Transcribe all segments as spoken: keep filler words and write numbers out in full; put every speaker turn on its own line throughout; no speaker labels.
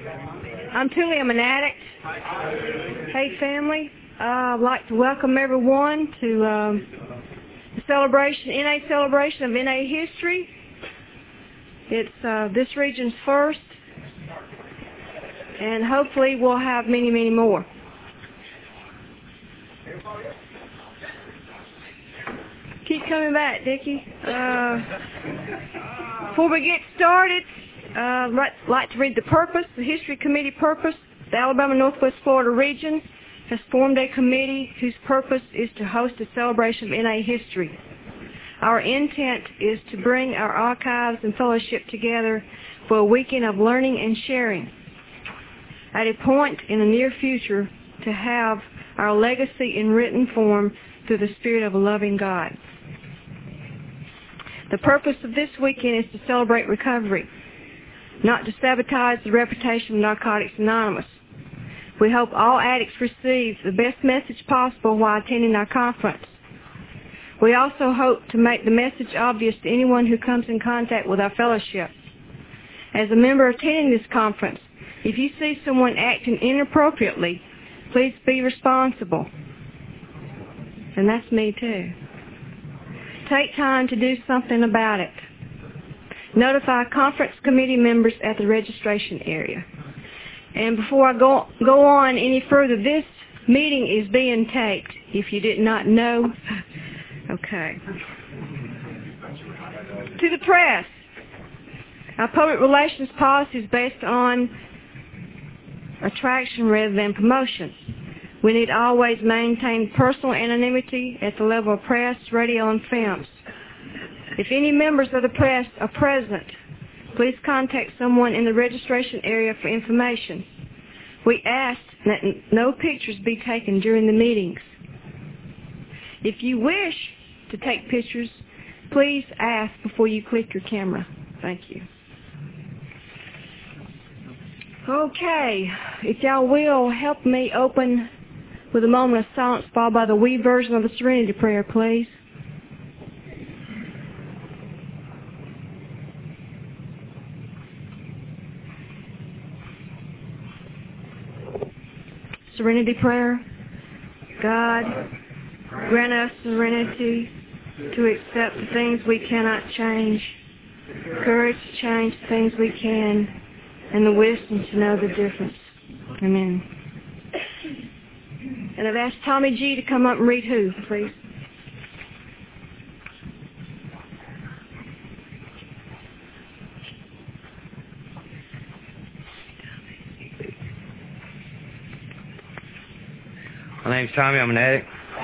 I'm Tuli. I'm an addict. Hey, family. Uh, I'd like to welcome everyone to um, the celebration, N A celebration of N A history. It's uh, this region's first, and hopefully we'll have many, many more. Keep coming back, Dickie. Uh, before we get started, uh, I'd like to read the purpose, the History Committee purpose. The Alabama Northwest Florida region has formed a committee whose purpose is to host a celebration of N A history. Our intent is to bring our archives and fellowship together for a weekend of learning and sharing. At a point in the near future, to have our legacy in written form through the Spirit of a loving God. The purpose of this weekend is to celebrate recovery, not to sabotage the reputation of Narcotics Anonymous. We hope all addicts receive the best message possible while attending our conference. We also hope to make the message obvious to anyone who comes in contact with our fellowship. As a member attending this conference, if you see someone acting inappropriately, please be responsible. And that's me too. Take time to do something about it. Notify conference committee members at the registration area. And before I go, go on any further, this meeting is being taped, if you did not know. Okay. To the press. Our public relations policy is based on attraction rather than promotion. We need to always maintain personal anonymity at the level of press, radio, and films. If any members of the press are present, please contact someone in the registration area for information. We ask that no pictures be taken during the meetings. If you wish to take pictures, please ask before you click your camera. Thank you. Okay, if y'all will, help me open with a moment of silence followed by the wee version of the Serenity Prayer, please. Serenity Prayer. God, grant us serenity to accept the things we cannot change, courage to change the things we can, and the wisdom to know the difference. Amen. And I've asked Tommy G to come up and read who, please.
My name's Tommy. I'm an addict.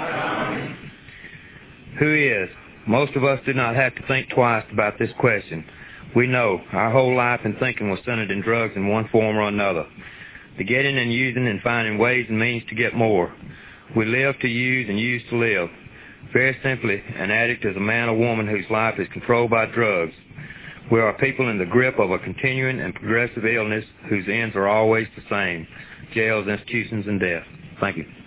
Who is? Most of us do not have to think twice about this question. We know our whole life and thinking was centered in drugs in one form or another. The getting and using and finding ways and means to get more. We live to use and use to live. Very simply, an addict is a man or woman whose life is controlled by drugs. We are people in the grip of a continuing and progressive illness whose ends are always the same: jails, institutions, and death. Thank you.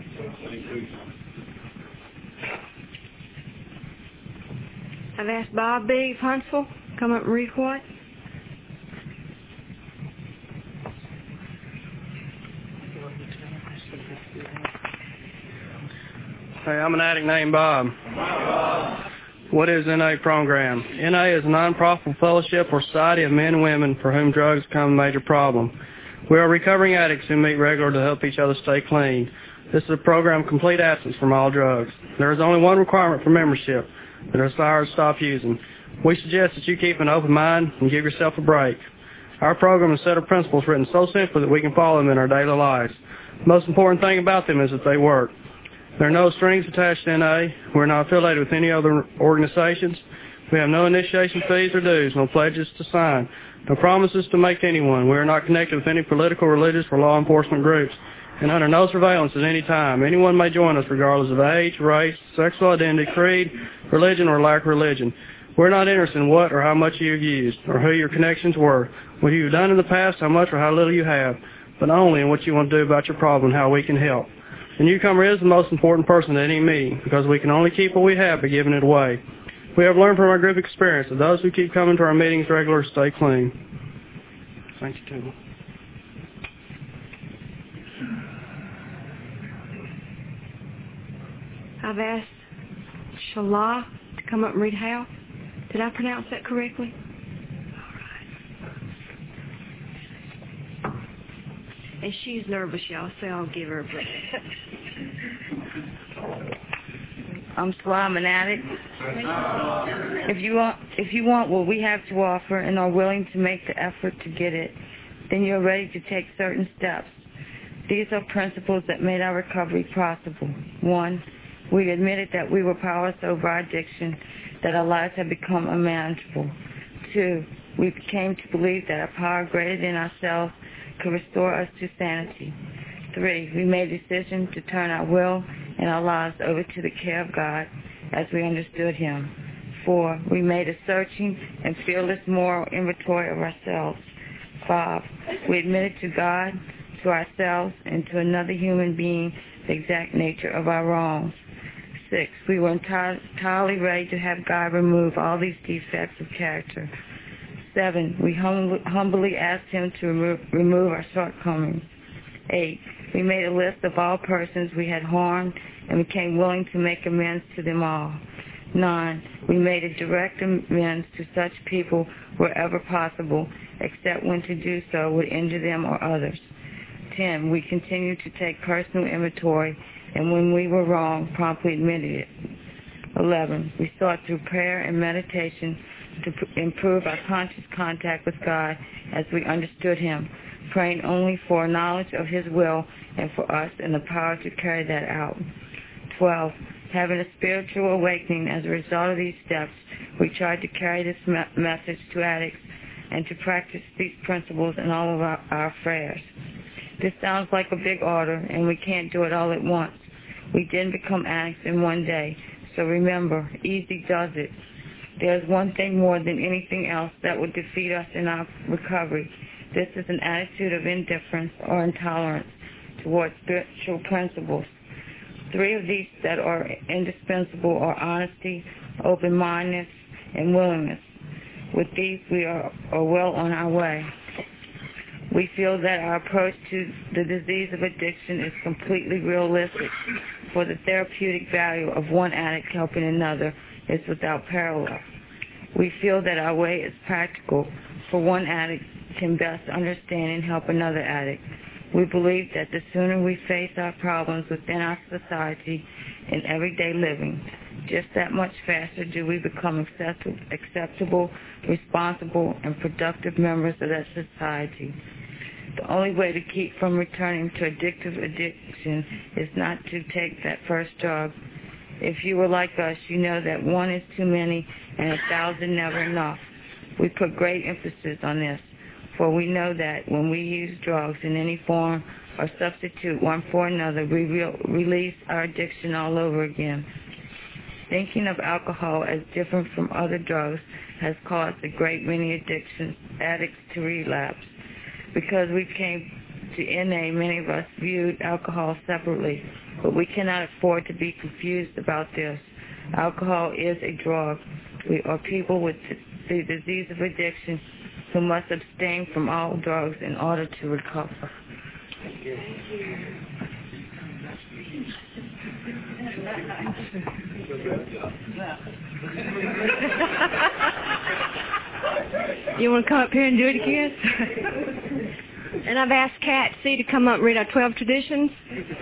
I've asked Bob B. Huntsville to come up and read what?
Hey, I'm an addict named Bob. What is N A program? N A is a non-profit fellowship or society of men and women for whom drugs become a major problem. We are recovering addicts who meet regularly to help each other stay clean. This is a program of complete absence from all drugs. There is only one requirement for membership: the desire to stop using. We suggest that you keep an open mind and give yourself a break. Our program is a set of principles written so simply that we can follow them in our daily lives. The most important thing about them is that they work. There are no strings attached to N A. We're not affiliated with any other organizations. We have no initiation fees or dues, no pledges to sign, no promises to make to anyone. We are not connected with any political, religious, or law enforcement groups, and under no surveillance at any time. Anyone may join us regardless of age, race, sexual identity, creed, religion, or lack of religion. We're not interested in what or how much you've used, or who your connections were, what you've done in the past, how much or how little you have, but only in what you want to do about your problem and how we can help. The newcomer is the most important person at any meeting, because we can only keep what we have by giving it away. We have learned from our group experience that those who keep coming to our meetings regularly stay clean. Thank you, Tim.
I've asked Shala to come up and read Hal. Did I pronounce that correctly? All right. And she's nervous, y'all, so I'll give her a break.
I'm Shala, I'm an addict. If you want, if you want what we have to offer and are willing to make the effort to get it, then you're ready to take certain steps. These are principles that made our recovery possible. One, we admitted that we were powerless over our addiction, that our lives had become unmanageable. Two, we came to believe that a power greater than ourselves could restore us to sanity. Three, we made a decision to turn our will and our lives over to the care of God as we understood Him. Four, we made a searching and fearless moral inventory of ourselves. Five, we admitted to God, to ourselves, and to another human being the exact nature of our wrongs. Six, we were entirely ready to have God remove all these defects of character. Seven, we hum- humbly asked Him to remo- remove our shortcomings. Eight, we made a list of all persons we had harmed and became willing to make amends to them all. Nine, we made a direct amends to such people wherever possible, except when to do so would injure them or others. Ten, we continued to take personal inventory, and when we were wrong, promptly admitted it. Eleven, we sought through prayer and meditation to p- improve our conscious contact with God as we understood Him, praying only for knowledge of His will and for us and the power to carry that out. Twelve, having a spiritual awakening as a result of these steps, we tried to carry this me- message to addicts and to practice these principles in all of our, our affairs. This sounds like a big order, and we can't do it all at once. We didn't become addicts in one day, so remember, easy does it. There's one thing more than anything else that would defeat us in our recovery. This is an attitude of indifference or intolerance towards spiritual principles. Three of these that are indispensable are honesty, open-mindedness, and willingness. With these, we are, are well on our way. We feel that our approach to the disease of addiction is completely realistic, for the therapeutic value of one addict helping another is without parallel. We feel that our way is practical, for one addict can best understand and help another addict. We believe that the sooner we face our problems within our society and everyday living, just that much faster do we become acceptable, responsible, and productive members of that society. The only way to keep from returning to addictive addiction is not to take that first drug. If you were like us, you know that one is too many and a thousand never enough. We put great emphasis on this, for we know that when we use drugs in any form or substitute one for another, we re- release our addiction all over again. Thinking of alcohol as different from other drugs has caused a great many addictions, addicts to relapse. Because we came to N A, many of us viewed alcohol separately, but we cannot afford to be confused about this. Alcohol is a drug. We are people with the disease of addiction who must abstain from all drugs in order to recover. Thank you.
You want to come up here and do it again? And I've asked Kat C. to come up and read our twelve traditions.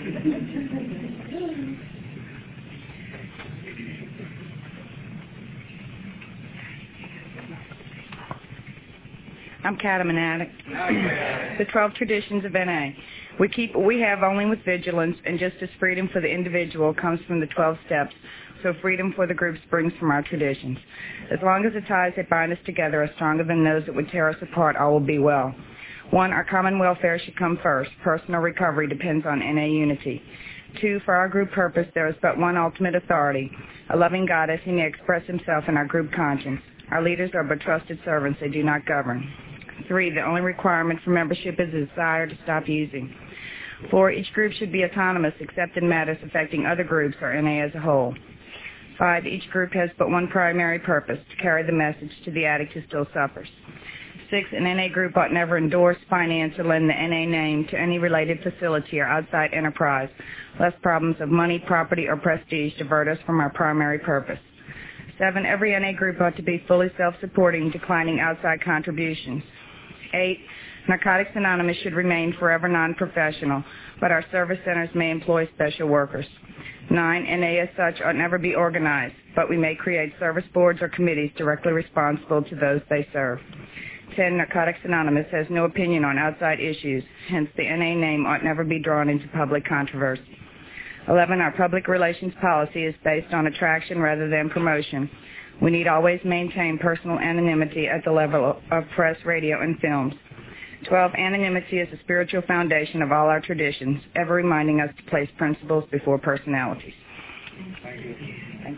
I'm Kat, I'm an addict. The twelve traditions of N A. We keep what we have only with vigilance, and just as freedom for the individual comes from the twelve steps, so freedom for the group springs from our traditions. As long as the ties that bind us together are stronger than those that would tear us apart, all will be well. One, our common welfare should come first. Personal recovery depends on N A unity. Two, for our group purpose, there is but one ultimate authority, a loving God as He may express Himself in our group conscience. Our leaders are but trusted servants, they do not govern. Three, the only requirement for membership is a desire to stop using. Four, each group should be autonomous except in matters affecting other groups or N A as a whole. Five, each group has but one primary purpose, to carry the message to the addict who still suffers. six, an N A group ought never endorse, finance, or lend the N A name to any related facility or outside enterprise, lest problems of money, property, or prestige divert us from our primary purpose. Seven, every N A group ought to be fully self-supporting, declining outside contributions. Eight, Narcotics Anonymous should remain forever non-professional, but our service centers may employ special workers. Nine, N A as such ought never be organized, but we may create service boards or committees directly responsible to those they serve. Ten, Narcotics Anonymous has no opinion on outside issues, hence the N A name ought never be drawn into public controversy. Eleven, our public relations policy is based on attraction rather than promotion. We need always maintain personal anonymity at the level of press, radio, and films. Twelve, anonymity is the spiritual foundation of all our traditions, ever reminding us to place principles before personalities. Thank you. Thank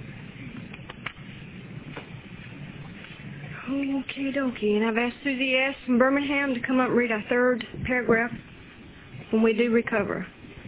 you. Okie dokie. And I've asked Susie S. from Birmingham to come up and read our third paragraph when we do recover.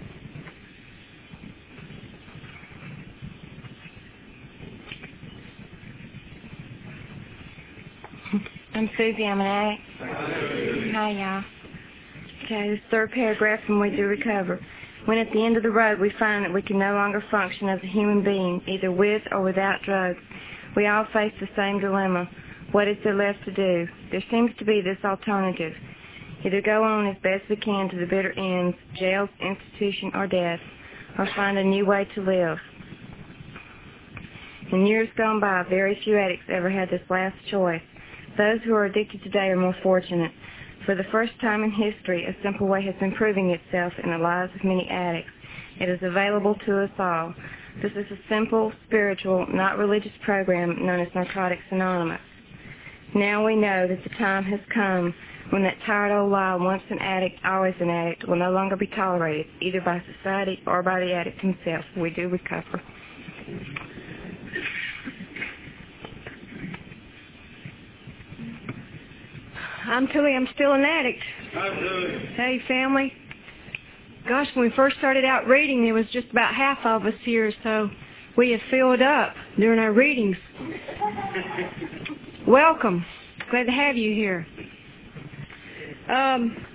I'm Susie. I'm an addict. Hi, y'all. Okay, this third paragraph from We Do Recover. When at the end of the road we find that we can no longer function as a human being, either with or without drugs, we all face the same dilemma. What is there left to do? There seems to be this alternative. Either go on as best we can to the bitter ends, jails, institution, or death, or find a new way to live. In years gone by, very few addicts ever had this last choice. Those who are addicted today are more fortunate. For the first time in history, a simple way has been proving itself in the lives of many addicts. It is available to us all. This is a simple, spiritual, not religious program known as Narcotics Anonymous. Now we know that the time has come when that tired old lie, once an addict, always an addict, will no longer be tolerated, either by society or by the addict himself. We do recover.
I'm Tilly. I'm still an addict. Hey, family. Gosh, when we first started out reading, there was just about half of us here, so we have filled up during our readings. Welcome. Glad to have you here. Um,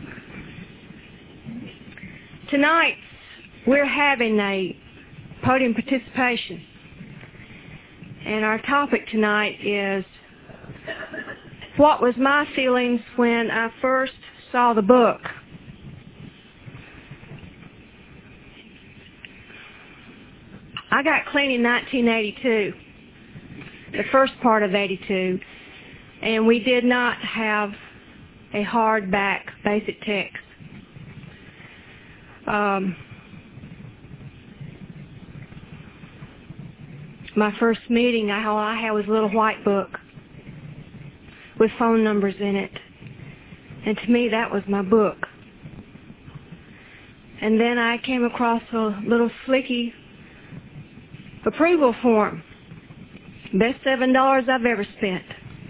tonight, we're having a podium participation, and our topic tonight is what was my feelings when I first saw the book. I got clean in nineteen eighty-two, the first part of eighty-two, and we did not have a hardback basic text. Um, my first meeting, I, all I had was a little white book with phone numbers in it. And to me, that was my book. And then I came across a little slicky approval form. Best seven dollars I've ever spent.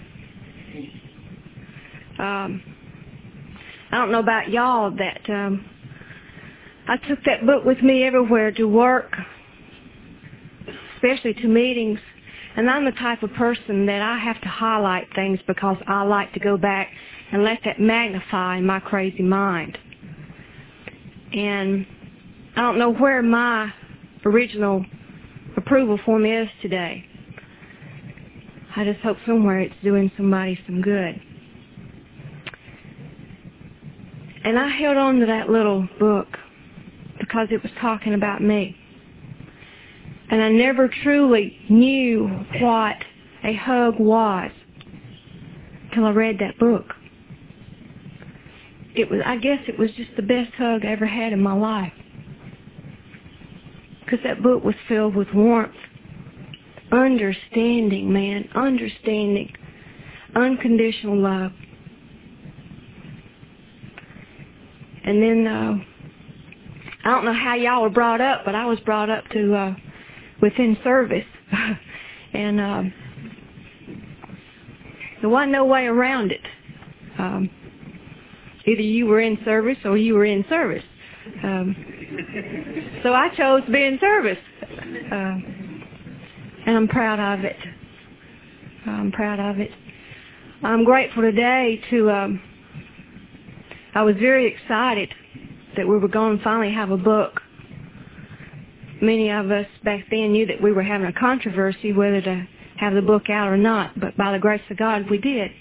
Um, I don't know about y'all, that um, I took that book with me everywhere to work, especially to meetings. And I'm the type of person that I have to highlight things because I like to go back and let that magnify in my crazy mind. And I don't know where my original approval form is today. I just hope somewhere it's doing somebody some good. And I held on to that little book because it was talking about me. And I never truly knew what a hug was till I read that book. It was, I guess it was just the best hug I ever had in my life. Because that book was filled with warmth, understanding, man, understanding, unconditional love. And then, uh, I don't know how y'all were brought up, but I was brought up to, uh, within service. And, um, there wasn't no way around it. Um, either you were in service or you were in service. Um, so I chose to be in service. Uh, and I'm proud of it. I'm proud of it. I'm grateful today to, um, I was very excited that we were going to finally have a book. Many of us back then knew that we were having a controversy whether to have the book out or not, but by the grace of God, we did.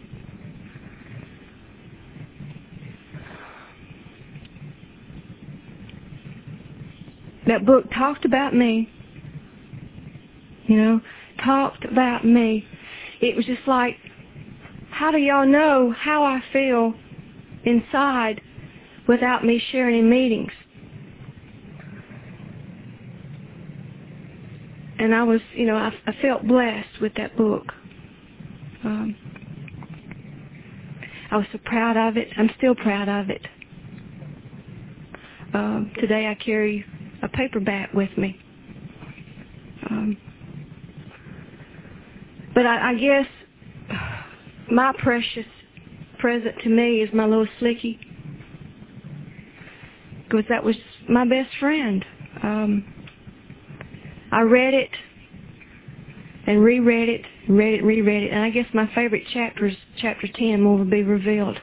That book talked about me, you know, talked about me. It was just like, how do y'all know how I feel inside without me sharing in meetings? And I was, you know, I, I felt blessed with that book. Um, I was so proud of it. I'm still proud of it. Um, today I carry a paperback with me. Um, but I, I guess my precious present to me is my little Slicky, because that was my best friend. Um, I read it and reread it, read it, reread it, and I guess my favorite chapter is chapter ten, More Will Be Revealed.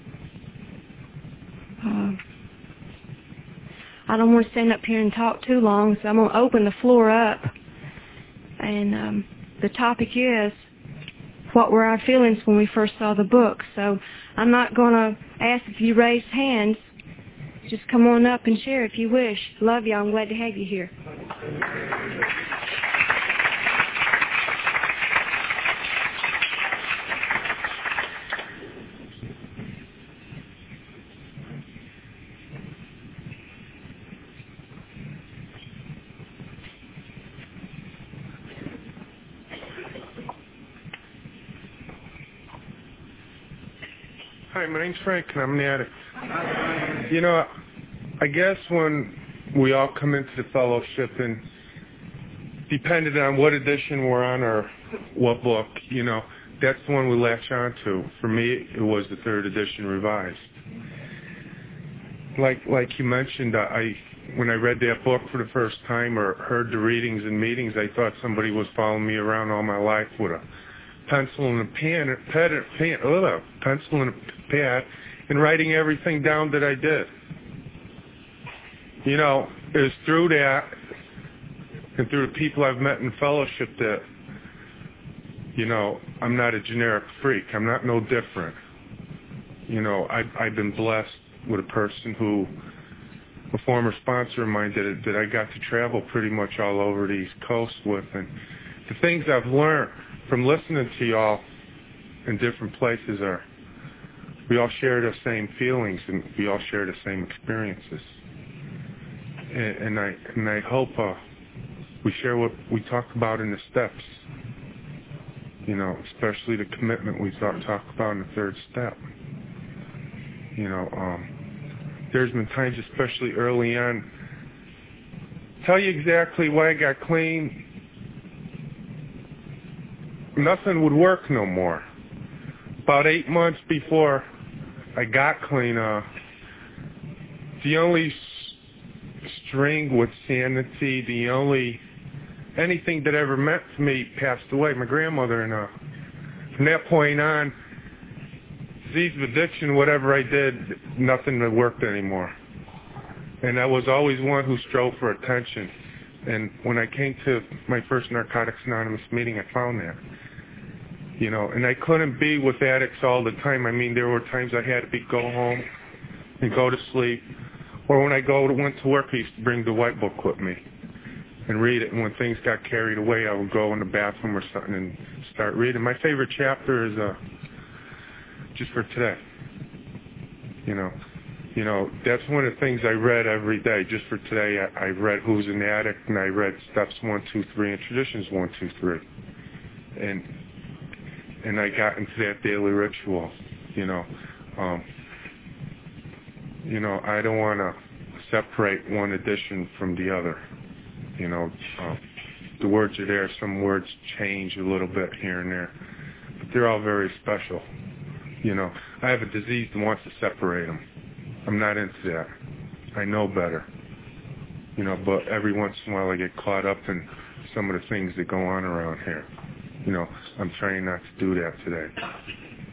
Uh, I don't want to stand up here and talk too long, so I'm going to open the floor up. And um, the topic is, what were our feelings when we first saw the book? So I'm not going to ask if you raise hands. Just come on up and share if you wish. Love you. I'm glad to have you here.
Hi, my name's Frank, and I'm an addict. You know, I guess when we all come into the fellowship, and depending on what edition we're on or what book, you know, that's the one we latch on to. For me, it was the third edition revised. Like like you mentioned, I when I read that book for the first time or heard the readings and meetings, I thought somebody was following me around all my life with a pencil and a pen, pen, pen ugh, pencil and a pad, and writing everything down that I did. You know, it was through that and through the people I've met in fellowship that, you know, I'm not a generic freak. I'm not no different. You know, I, I've been blessed with a person who, a former sponsor of mine, that, that I got to travel pretty much all over the East Coast with. And the things I've learned from listening to y'all in different places are, we all share the same feelings and we all share the same experiences. And, and I and I hope uh, we share what we talked about in the steps. You know, especially the commitment we talk, talk about in the third step. You know, um, there's been times, especially early on, tell you exactly why I got clean. Nothing would work no more. About eight months before I got clean, uh, the only s- string with sanity, the only anything that ever meant to me passed away. My grandmother, and uh, from that point on, disease of addiction, whatever I did, nothing worked anymore. And I was always one who strove for attention. And when I came to my first Narcotics Anonymous meeting, I found that. You know, and I couldn't be with addicts all the time. I mean, there were times I had to be go home and go to sleep. Or when I go to, went to work, I used to bring the white book with me and read it. And when things got carried away, I would go in the bathroom or something and start reading. My favorite chapter is uh, Just for Today. You know, you know, that's one of the things I read every day. Just for today, I, I read Who's an Addict, and I read Steps one, two, three, and Traditions one, two, three. And and I got into that daily ritual, you know. Um, you know, I don't want to separate one edition from the other. You know, uh, the words are there. Some words change a little bit here and there, but they're all very special. You know, I have a disease that wants to separate them. I'm not into that. I know better. You know, but every once in a while I get caught up in some of the things that go on around here. You know, I'm trying not to do that today.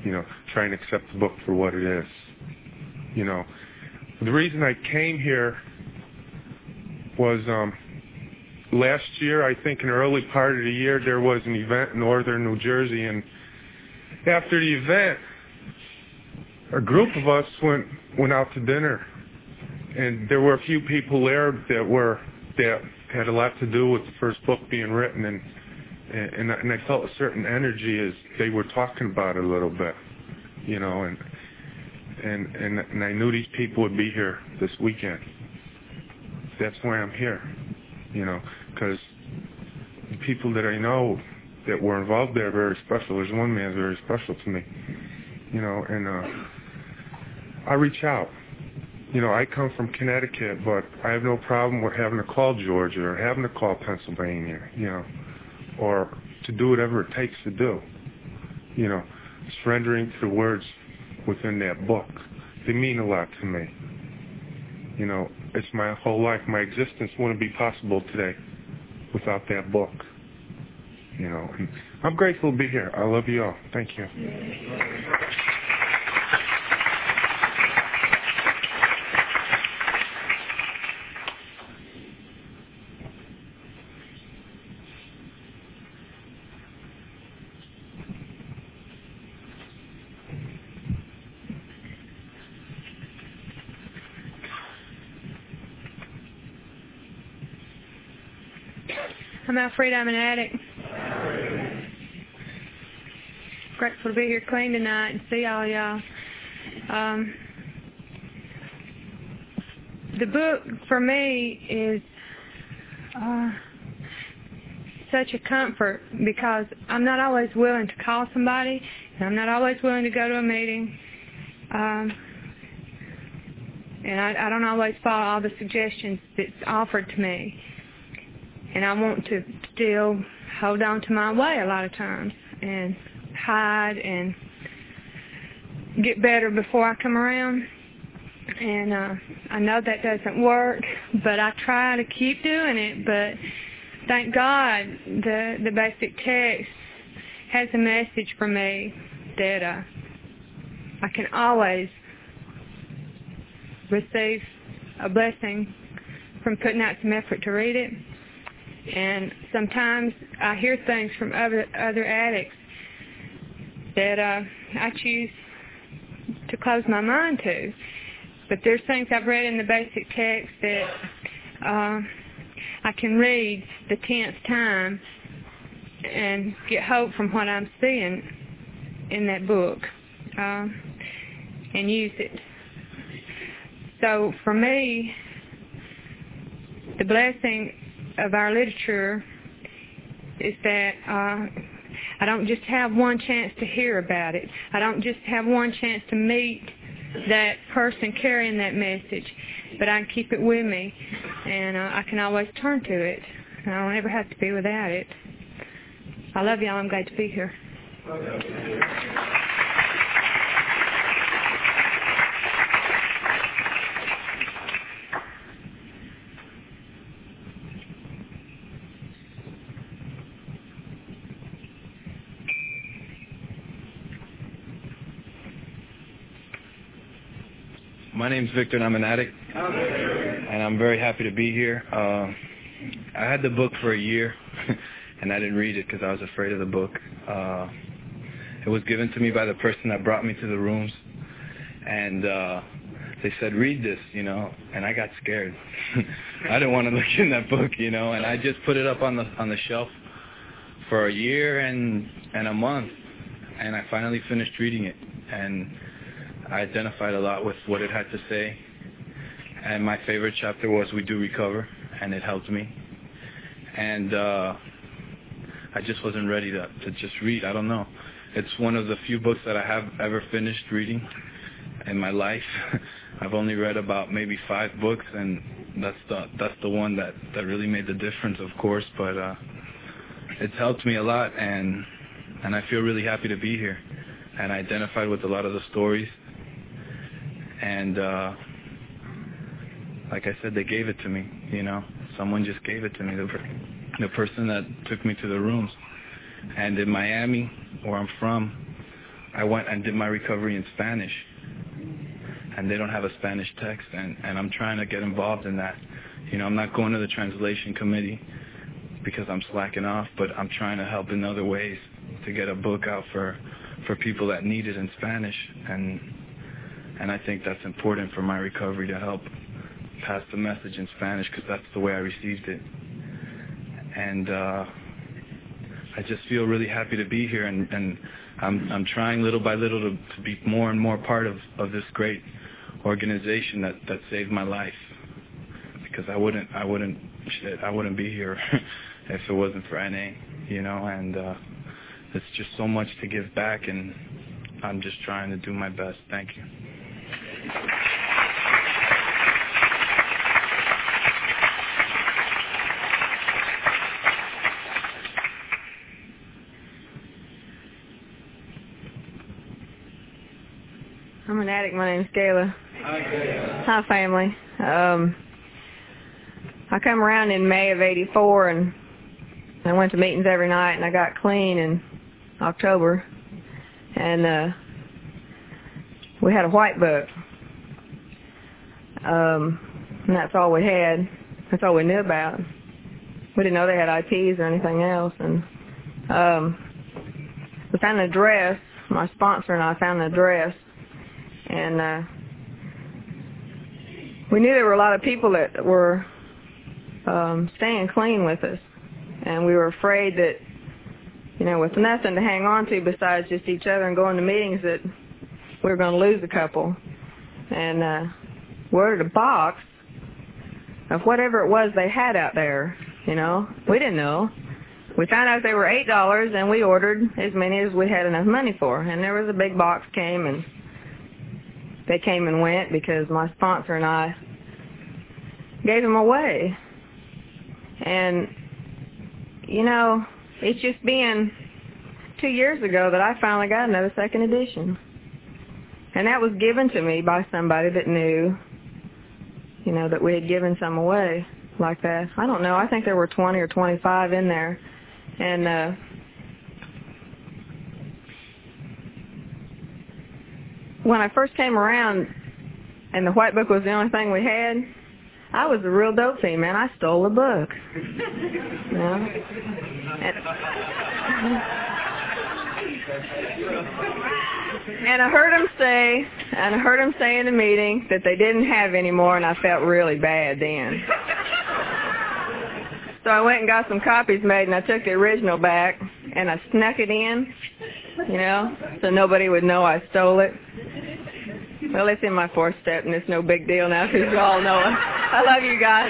you know, try and accept the book for what it is. You know, the reason I came here was um, last year, I think in the early part of the year, there was an event in northern New Jersey, and after the event, a group of us went went out to dinner, and there were a few people there that were that had a lot to do with the first book being written, and and, and I felt a certain energy as they were talking about it a little bit, you know, and and and, and I knew these people would be here this weekend. That's why I'm here, you know, because the people that I know that were involved there are very special. There's one man very special to me, you know, and uh, I reach out. You know, I come from Connecticut, but I have no problem with having to call Georgia or having to call Pennsylvania, you know, or to do whatever it takes to do, you know, surrendering to the words within that book. They mean a lot to me. You know, it's my whole life. My existence wouldn't be possible today without that book. You know, and I'm grateful to be here. I love you all. Thank you.
I'm Alfreda. I'm an addict. Grateful to be here clean tonight and see all y'all. Um, the book for me is uh, such a comfort because I'm not always willing to call somebody, and I'm not always willing to go to a meeting, um, and I, I don't always follow all the suggestions that's offered to me. And I want to still hold on to my way a lot of times and hide and get better before I come around. And uh, I know that doesn't work, but I try to keep doing it. But thank God the, the basic text has a message for me that uh, I can always receive a blessing from putting out some effort to read it. And sometimes I hear things from other other addicts that uh, I choose to close my mind to. But there's things I've read in the basic text that uh, I can read the tenth time and get hope from what I'm seeing in that book uh, and use it. So for me, the blessing of our literature is that uh, I don't just have one chance to hear about it. I don't just have one chance to meet that person carrying that message, but I can keep it with me, and uh, I can always turn to it. And I don't ever have to be without it. I love y'all. I'm glad to be here.
My name's Victor, and I'm an addict, and I'm very happy to be here. Uh, I had the book for a year, and I didn't read it because I was afraid of the book. Uh, it was given to me by the person that brought me to the rooms, and uh, they said, read this, you know, and I got scared. I didn't want to look in that book, you know, and I just put it up on the on the shelf for a year and, and a month, and I finally finished reading it, and I identified a lot with what it had to say, and my favorite chapter was We Do Recover, and it helped me. And uh, I just wasn't ready to, to just read. I don't know. It's one of the few books that I have ever finished reading in my life. I've only read about maybe five books, and that's the that's the one that, that really made the difference, of course. But uh, it's helped me a lot, and and I feel really happy to be here. And I identified with a lot of the stories. And uh, like I said, they gave it to me, you know. Someone just gave it to me, the, the person that took me to the rooms. And in Miami, where I'm from, I went and did my recovery in Spanish, and they don't have a Spanish text, and, and I'm trying to get involved in that. You know, I'm not going to the translation committee because I'm slacking off, but I'm trying to help in other ways to get a book out for, for people that need it in Spanish, and and I think that's important for my recovery to help pass the message in Spanish because that's the way I received it. And uh, I just feel really happy to be here, and, and I'm I'm trying little by little to, to be more and more part of, of this great organization that, that saved my life. Because I wouldn't I wouldn't shit, I wouldn't be here if it wasn't for N A, you know, and uh, it's just so much to give back, and I'm just trying to do my best. Thank you.
I'm an addict. My name's Gayla. Hi, Gayla. Hi, family. Um, I come around in May of eighty-four, and I went to meetings every night, and I got clean in October. And uh, we had a white book. Um, and that's all we had. That's all we knew about. We didn't know they had I Ps or anything else. And um, we found an address. My sponsor and I found an address. And uh, we knew there were a lot of people that were um, staying clean with us. And we were afraid that, you know, with nothing to hang on to besides just each other and going to meetings, that we were going to lose a couple. And uh, we ordered a box of whatever it was they had out there, you know. We didn't know. We found out they were eight dollars, and we ordered as many as we had enough money for. And there was a big box came, and they came and went because my sponsor and I gave them away. And, you know, it's just been two years ago that I finally got another second edition. And that was given to me by somebody that knew, you know, that we had given some away like that. I don't know. I think there were twenty or twenty-five in there. And, uh, when I first came around and the white book was the only thing we had, I was a real dope fiend, man. I stole the book. You know? And, and I heard him say, and I heard him say in the meeting that they didn't have any more, and I felt really bad then. So I went and got some copies made, and I took the original back, and I snuck it in, you know, so nobody would know I stole it. Well, it's in my fourth step, and it's no big deal now because you all know it. I love you guys.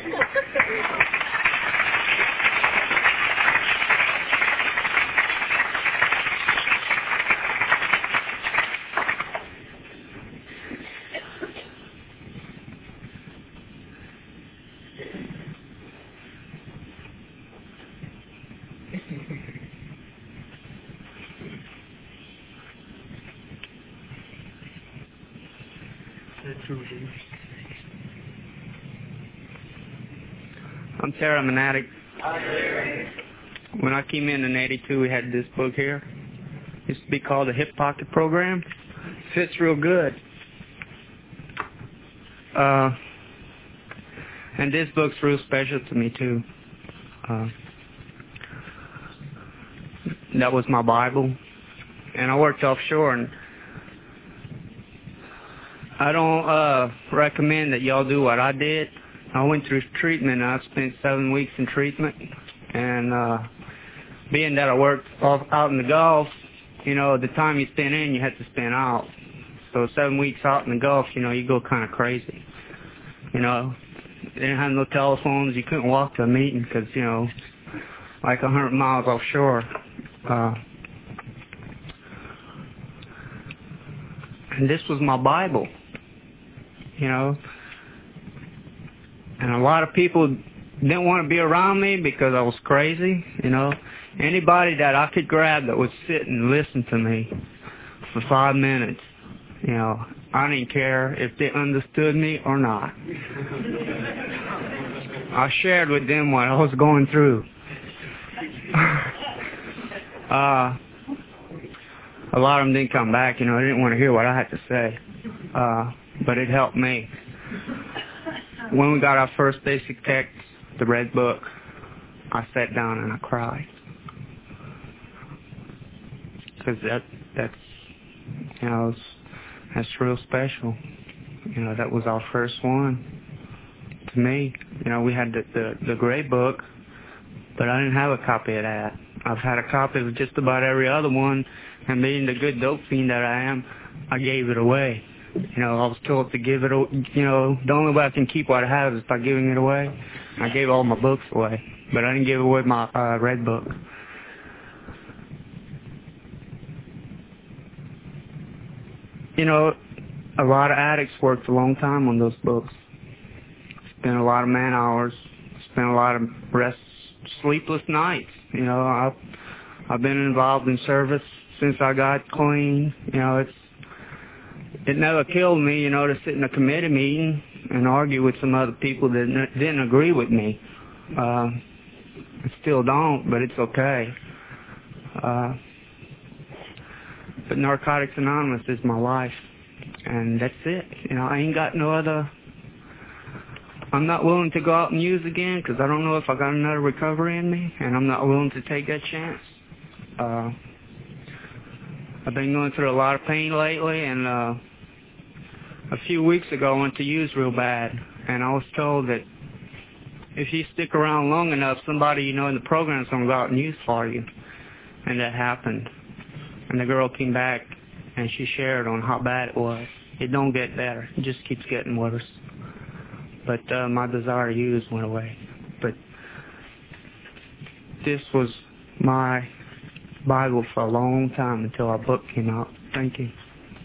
I'm Sarah. I'm an addict. When I came in in eighty-two, we had this book here. It used to be called the Hip Pocket Program. Fits real good. Uh, and this book's real special to me, too. Uh, that was my Bible. And I worked offshore, and I don't uh, recommend that y'all do what I did. I went through treatment, and I spent seven weeks in treatment. And uh, being that I worked off, out in the Gulf, you know, the time you spend in, you have to spend out. So seven weeks out in the Gulf, you know, you go kind of crazy. You know, they didn't have no telephones. You couldn't walk to a meeting because, you know, like a hundred miles offshore. Uh, and this was my Bible, you know. And a lot of people didn't want to be around me because I was crazy, you know. Anybody that I could grab that would sit and listen to me for five minutes, you know, I didn't care if they understood me or not. I shared with them what I was going through. uh, a lot of them didn't come back. You know, they didn't want to hear what I had to say. Uh, but it helped me. When we got our first basic text, the Red Book, I sat down and I cried. Because that, that's, you know, it's, that's real special. You know, that was our first one. To me, you know, we had the, the, the Gray Book, but I didn't have a copy of that. I've had a copy of just about every other one, and being the good dope fiend that I am, I gave it away. You know, I was told to give it, you know, the only way I can keep what I have is by giving it away. I gave all my books away, but I didn't give away my uh, Red Book. You know, a lot of addicts worked a long time on those books. Spent a lot of man hours, spent a lot of rest, sleepless nights. You know, I've, I've been involved in service since I got clean. You know, it's, it never killed me, you know, to sit in a committee meeting and argue with some other people that n- didn't agree with me. Uh, I still don't, but it's okay. Uh, but Narcotics Anonymous is my life, and that's it. You know, I ain't got no other... I'm not willing to go out and use again because I don't know if I got another recovery in me, and I'm not willing to take that chance. Uh, I've been going through a lot of pain lately, and uh, a few weeks ago I went to use real bad, and I was told that if you stick around long enough, somebody you know in the program is going to go out and use for you. And that happened. And the girl came back, and she shared on how bad it was. It don't get better. It just keeps getting worse. But uh, my desire to use went away. But this was my Bible for a long time until our book came out. Thank you.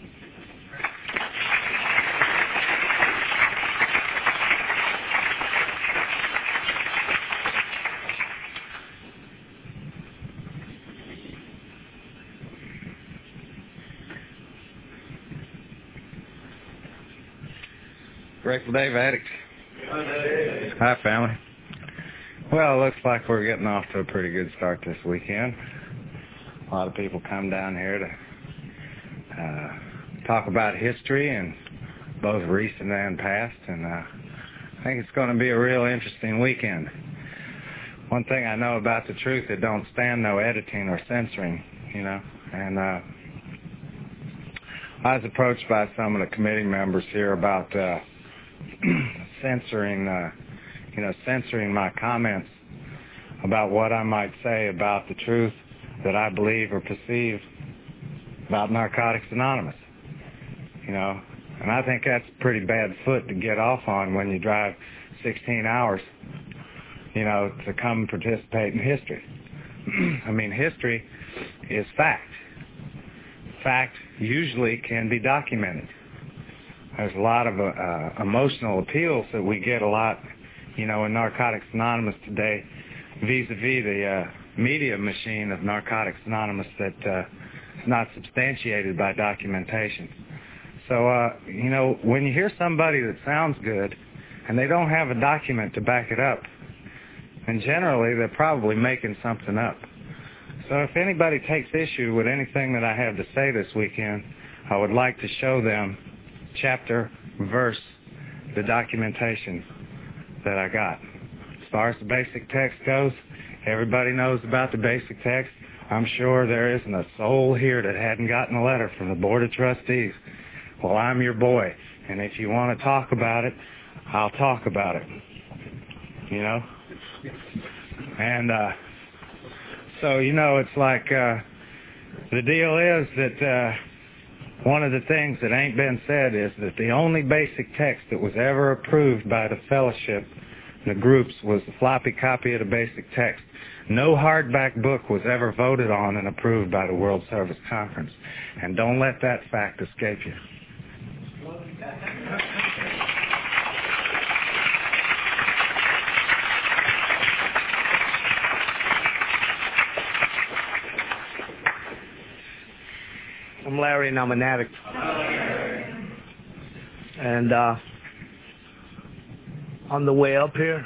Grateful Dave Addict. Hi, family. Well, it looks like we're getting off to a pretty good start this weekend. A lot of people come down here to uh, talk about history, and both recent and past, and uh, I think it's going to be a real interesting weekend. One thing I know about the truth, it don't stand no editing or censoring, you know, and uh, I was approached by some of the committee members here about uh, censoring, uh, you know, censoring my comments about what I might say about the truth that I believe or perceive about Narcotics Anonymous, you know, and I think that's a pretty bad foot to get off on when you drive sixteen hours, you know, to come participate in history. I mean, history is fact. Fact usually can be documented. There's a lot of uh, emotional appeals that we get a lot, you know, in Narcotics Anonymous today, vis-a-vis the uh, media machine of Narcotics Anonymous that uh, is not substantiated by documentation. So, uh, you know, when you hear somebody that sounds good and they don't have a document to back it up, and generally they're probably making something up. So if anybody takes issue with anything that I have to say this weekend, I would like to show them chapter, verse, the documentation that I got. As far as the basic text goes, everybody knows about the basic text. I'm sure there isn't a soul here that hadn't gotten a letter from the Board of Trustees. Well, I'm your boy, and if you want to talk about it, I'll talk about it. You know? And uh, so, you know, it's like uh, the deal is that uh, one of the things that ain't been said is that the only basic text that was ever approved by the fellowship, the groups, was the floppy copy of the basic text. No hardback book was ever voted on and approved by the World Service Conference. And don't let that fact escape you.
I'm Larry, and I'm an addict. And uh, on the way up here,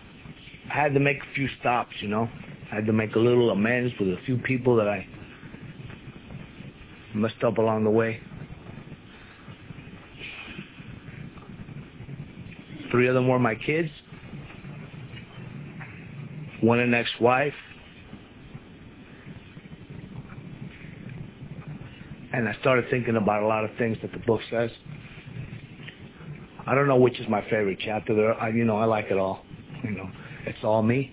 I had to make a few stops, you know. I had to make a little amends with a few people that I messed up along the way. Three of them were my kids, one an ex-wife, and I started thinking about a lot of things that the book says. I don't know which is my favorite chapter. There, I, you know, I like it all. You know, it's all me.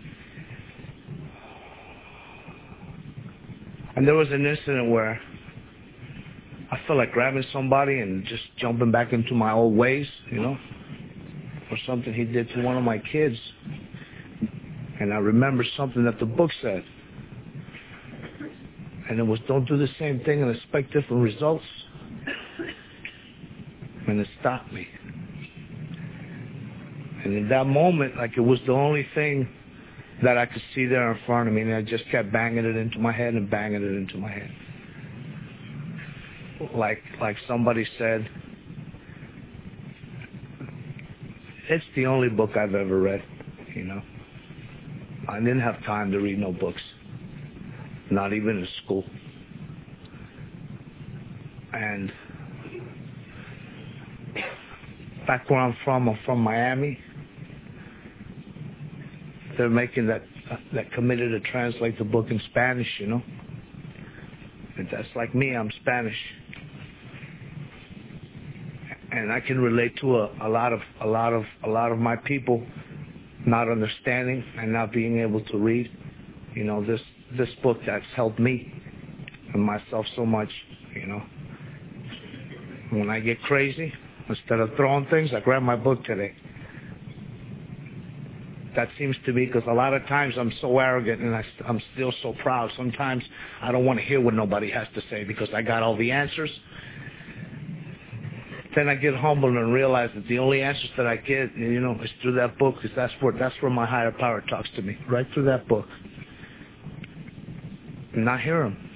And there was an incident where I felt like grabbing somebody and just jumping back into my old ways, you know, or something he did to one of my kids. And I remember something that the book said. And it was, don't do the same thing and expect different results. And it stopped me. And in that moment, like it was the only thing that I could see there in front of me, and I just kept banging it into my head and banging it into my head. Like, like somebody said, it's the only book I've ever read, you know. I didn't have time to read no books, not even in school. And back where I'm from, I'm from Miami. They're making that uh, that committed to translate the book in Spanish, you know. And that's like me, I'm Spanish. And I can relate to a, a lot of a lot of a lot of my people not understanding and not being able to read. You know, this this book that's helped me and myself so much, you know. When I get crazy, instead of throwing things, I grab my book today. That seems to be because a lot of times I'm so arrogant and I, I'm still so proud. Sometimes I don't want to hear what nobody has to say because I got all the answers. Then I get humbled and realize that the only answers that I get, you know, is through that book, because that's where, that's where my higher power talks to me, right through that book. And I hear him.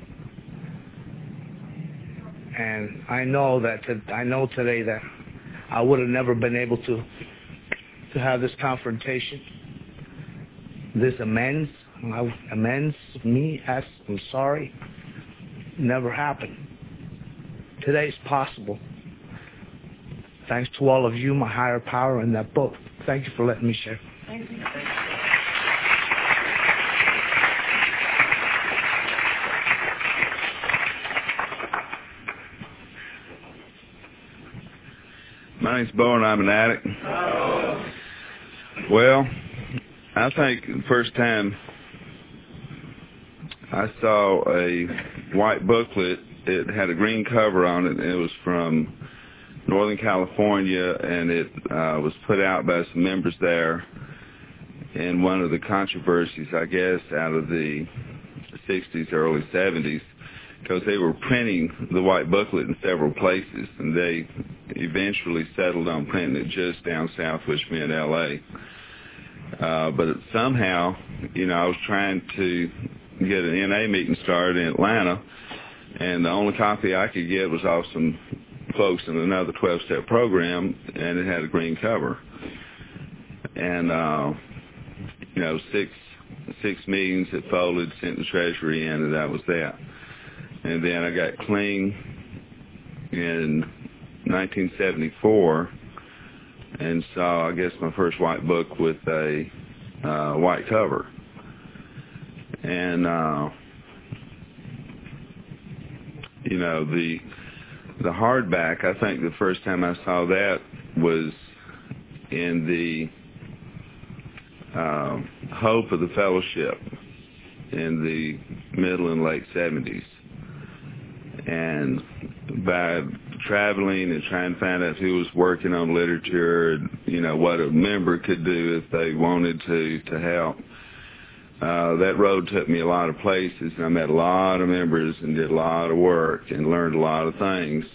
And I know that, that I know today that I would have never been able to to have this confrontation, this amends, amends me, ask, I'm sorry, never happened. Today is possible. Thanks to all of you, my higher power, and that book. Thank you for letting me share.
Thank you.
My name's Bo, and I'm an addict. Well, I think the first time I saw a white booklet, it had a green cover on it, and it was from Northern California, and it uh, was put out by some members there in one of the controversies, I guess, out of the sixties, early seventies, because they were printing the white booklet in several places, and they eventually settled on printing it just down south, which meant L A Uh, but somehow, you know, I was trying to get an N A meeting started in Atlanta, and the only copy I could get was off some folks in another twelve-step program, and it had a green cover. And, uh, you know, six six meetings, it folded, sent the Treasury in, and that was that. And then I got clean in nineteen seventy-four and saw, I guess, my first white book with a uh, white cover. And, uh, you know, the the hardback, I think the first time I saw that was in the uh, Hope of the Fellowship in the middle and late seventies. And by traveling and trying to find out who was working on literature, and, you know, what a member could do if they wanted to, to help, uh, that road took me a lot of places, and I met a lot of members and did a lot of work and learned a lot of things.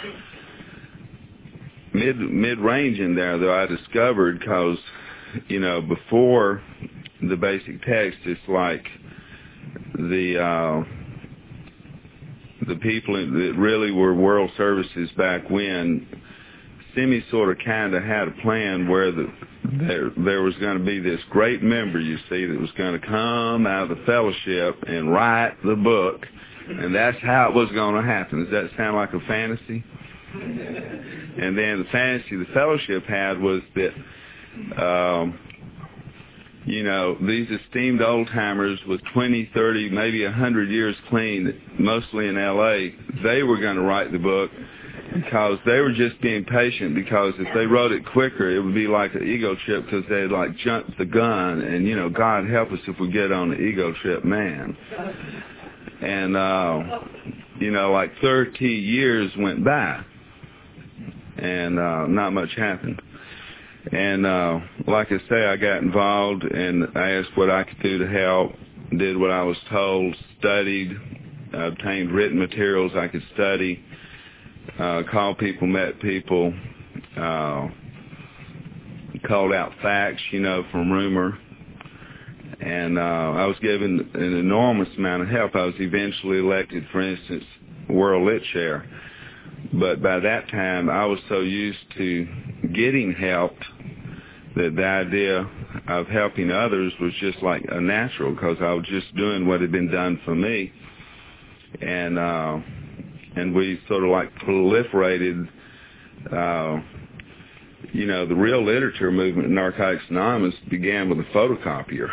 Mid, mid-range in there, though, I discovered, because, you know, before the basic text, it's like the... Uh, the people that really were World Services back when, Simi sort of kind of had a plan where the, there, there was going to be this great member, you see, that was going to come out of the fellowship and write the book And that's how it was going to happen. Does that sound like a fantasy? And then the fantasy the fellowship had was that, um, you know, these esteemed old-timers with twenty, thirty, maybe one hundred years clean, mostly in L A, they were going to write the book because they were just being patient, because if they wrote it quicker, it would be like an ego trip, because they'd like jumped the gun, and, you know, God help us if we get on the ego trip, man. And, uh, you know, like thirty years went by, and uh, not much happened. And uh, like I say, I got involved and I asked what I could do to help, did what I was told, studied, obtained written materials I could study, uh, called people, met people, uh, called out facts, you know, from rumor. And uh, I was given an enormous amount of help. I was eventually elected, for instance, World Lit Chair. But by that time, I was so used to getting help that the idea of helping others was just like a natural, because I was just doing what had been done for me. And uh, and we sort of like proliferated, uh, you know, the real literature movement in Narcotics Anonymous began with a photocopier.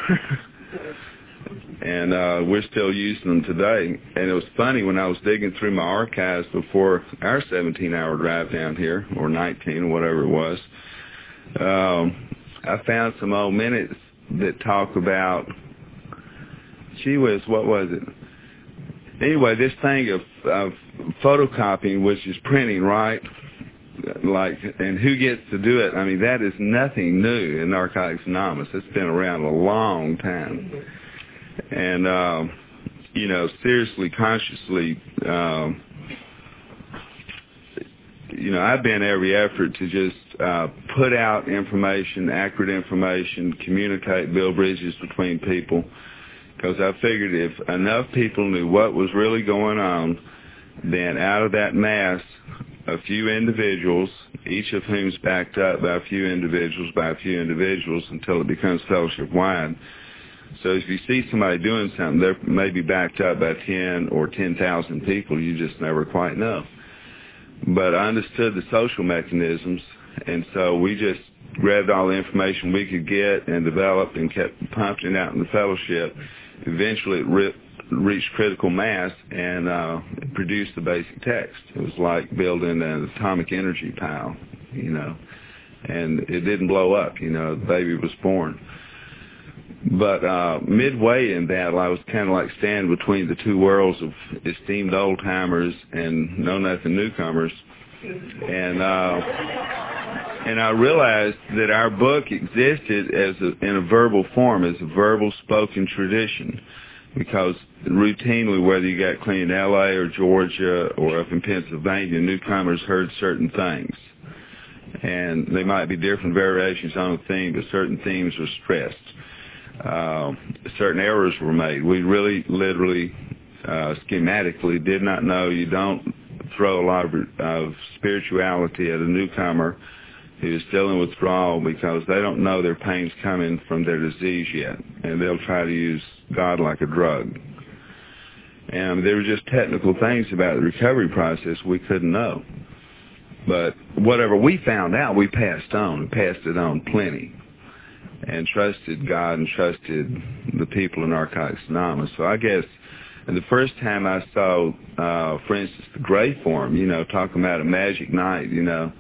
And uh, we're still using them today. And it was funny, when I was digging through my archives before our seventeen-hour drive down here, or nineteen, or whatever it was, um, I found some old minutes that talk about, gee whiz, what was it? Anyway, this thing of, of photocopying, which is printing, right? Like, and who gets to do it? I mean, that is nothing new in Narcotics Anonymous. It's been around a long time. And, um, you know, seriously, consciously, um, you know, I've been every effort to just uh, put out information, accurate information, communicate, build bridges between people, because I figured if enough people knew what was really going on, then out of that mass, a few individuals, each of whom is backed up by a few individuals, by a few individuals, until it becomes fellowship-wide. So if you see somebody doing something, they're maybe backed up by ten or ten thousand people. You just never quite know. But I understood the social mechanisms, and so we just grabbed all the information we could get and developed and kept pumping it out in the fellowship. Eventually it re- reached critical mass and uh, produced the basic text. It was like building an atomic energy pile, you know, and it didn't blow up, you know, the baby was born. But uh, midway in that, I was kind of like standing between the two worlds of esteemed old-timers and know-nothing newcomers. And uh, and I realized that our book existed as a, in a verbal form, as a verbal spoken tradition, because routinely, whether you got clean in L A or Georgia or up in Pennsylvania, newcomers heard certain things. And they might be different variations on a theme, but certain themes were stressed. Uh, certain errors were made. We really, literally, uh, schematically did not know. You don't throw a lot of, of spirituality at a newcomer who is still in withdrawal, because they don't know their pain's coming from their disease yet, and they'll try to use God like a drug. And there were just technical things about the recovery process we couldn't know. But whatever we found out, we passed on, and passed it on plenty, and trusted God and trusted the people in Narcotics Anonymous. So I guess and the first time I saw, uh, for instance, the Gray Form, you know, talking about a magic night, you know,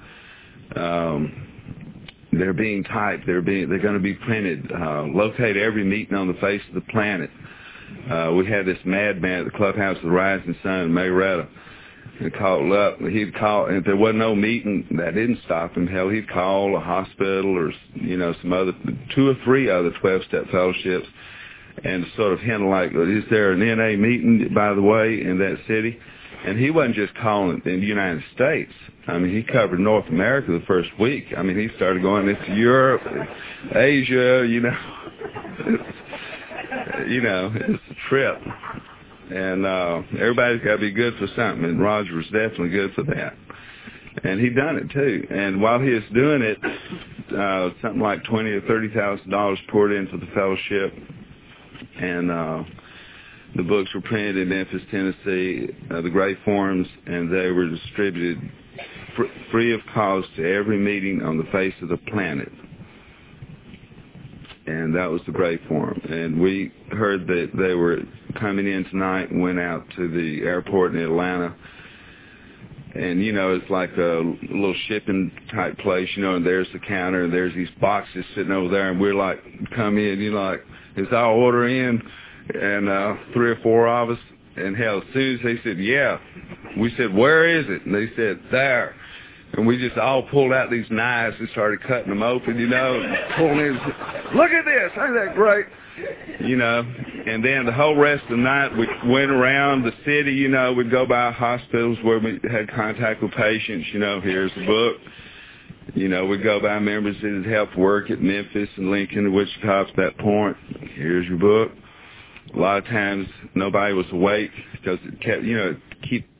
um, they're being typed, they're being, they're going to be printed, uh, locate every meeting on the face of the planet. Uh, we had this madman at the clubhouse of the Rising Sun in Marietta. He called up, he'd call, and if there wasn't no meeting, that didn't stop him. Hell, he'd call a hospital or, you know, some other, two or three other twelve-step fellowships, and sort of hint like, is there an N A meeting, by the way, in that city? And he wasn't just calling in the United States. I mean, he covered North America the first week. I mean, he started going into Europe, Asia, you know. you know, it's a trip. And uh, everybody's got to be good for something, and Roger was definitely good for that. And he done it, too. And while he was doing it, uh, something like twenty thousand or thirty thousand dollars poured into the fellowship. And uh, The books were printed in Memphis, Tennessee, uh, the Gray Forums, and they were distributed fr- free of cost to every meeting on the face of the planet. And that was the Gray Forum. And we heard that they were coming in tonight and went out to the airport in Atlanta. And, you know, it's like a little shipping type place, you know, and there's the counter, and there's these boxes sitting over there, and we're like, come in, you know, like, is our order in? And uh, three or four of us, and hell, as soon as they said, yeah, we said, where is it? And they said, there. And we just all pulled out these knives and started cutting them open, you know, and pulling in. Look at this, ain't that great? You know, and then the whole rest of the night we went around the city, you know, we'd go by hospitals where we had contact with patients, you know, here's the book. You know, we'd go by members that had helped work at Memphis and Lincoln and Wichita at that point. Here's your book. A lot of times nobody was awake because it kept, you know, keep